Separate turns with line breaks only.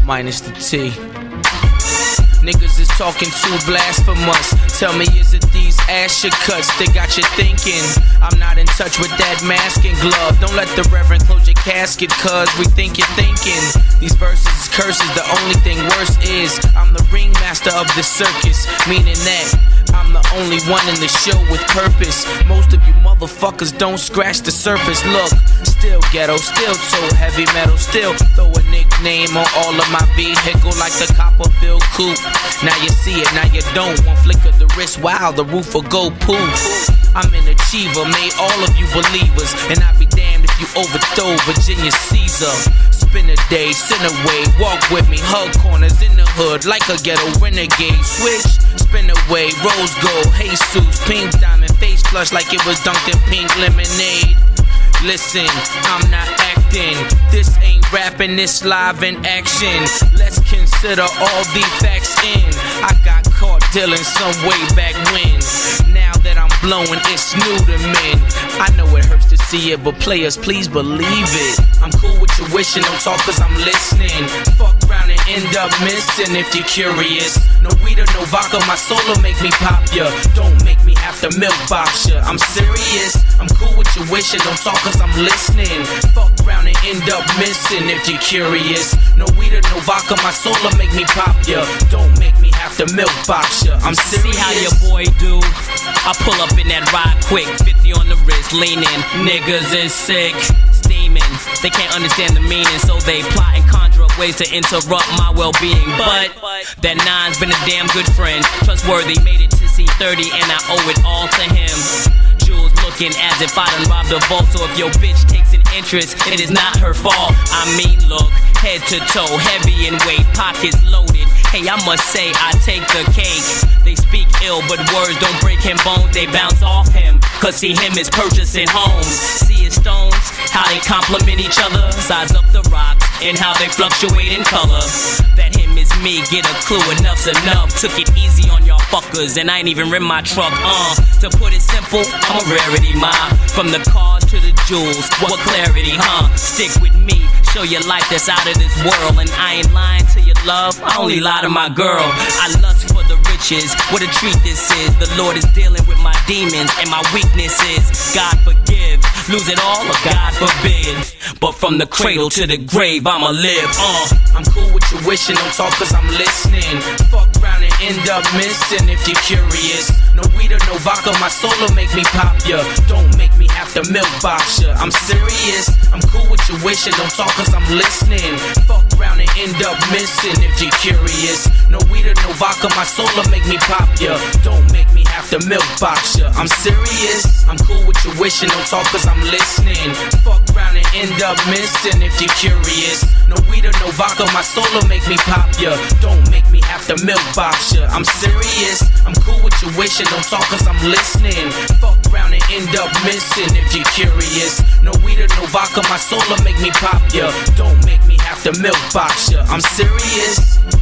minus the T. Niggas is talking too blasphemous. Tell me, is it these Asher cuts that got you thinking? I'm not in touch with that mask and glove. Don't let the reverend close your casket, cuz we think you're thinking. These verses is curses, the only thing worse is I'm the ringmaster of the circus, meaning that I'm the only one in the show with purpose. Most of you motherfuckers don't scratch the surface. Look, still ghetto, still so heavy metal, still throw a nickname on all of my vehicle like the Copperfield coupe. Now you see it, now you don't. One flick of the wrist, wow, the roof will go poof. I'm an achiever, made all of you believers, and I'd be damned if you overthrow Virginia Caesar. Spin a day, sin away, walk with me, hug corners in the hood like a ghetto renegade. Switch, spin away, rose gold, Jesus, pink diamond, face flush like it was dunked in pink lemonade. Listen, I'm not acting, this ain't rapping, this live in action. Let's consider all the facts in. I got caught dealing some way back when. Now that I'm blowing, it's new to men. I know it hurts to see it, but players, please believe it. I'm cool with your wishing, don't talk cause I'm listening. Fuck around and end up missing if you're curious. No weed or no vodka, my solo make me pop ya. Don't make me have to milk box ya. I'm serious, I'm cool with your wishing, don't talk cause I'm listening. Fuck around and end up missing if you're curious. No weed or no vodka, my solo make me pop ya. Don't make me have to milk box ya. I'm serious.
See how your boy do? I pull up in that ride quick, 50 on the wrist, leaning. Niggas is sick, steaming. They can't understand the meaning, so they plot and conjure up ways to interrupt my well-being. But that nine's been a damn good friend, trustworthy, made it to C30, and I owe it all to him. Jules looking as if I done robbed a vault, so if your bitch takes an interest, it is not her fault. I mean, look, head to toe, heavy in weight, pockets loaded. Hey, I must say, I take the cake. They speak ill, but words don't break him bones, they bounce off him. Cause see him is purchasing homes. See his stones, how they complement each other. Size up the rocks, and how they fluctuate in color. That him is me, get a clue, enough's enough. Took it easy on y'all fuckers, and I ain't even rim my truck, To put it simple, I'm a rarity, ma. From the cars to the jewels, what clarity, huh? Stick with me, show your life that's out of this world. And I ain't lying to your love, I only lie to my girl. I lust for the riches, what a treat this is. The Lord is dealing with my demons and my weaknesses. God forgive, lose it all or God forbid. But from the cradle to the grave, I'ma live,
I'm cool with your wishing, don't talk cause I'm listening. Fuck around and end up missing if you're curious. No weed or no vodka, my solo make me pop ya. Don't make me have to milk box ya. I'm serious, I'm cool with your wishing, don't talk cause I'm listening. Fuck around and end up missing if you're curious. No weed or no vodka, my solo make me pop ya. Don't make me have to milk box ya. I'm serious, I'm cool with your wishing, don't talk cause I'm listening. Fuck around and end up missing if you're curious. No weed or no vodka, my solo make me pop ya. Don't make me have to milk box ya. I'm serious, I'm cool with your wishing, don't talk cause I'm listening. Fuck around and end up missing if you're curious. No weed or no vodka, my solo make me pop ya. Don't make me have to milk box ya. I'm serious.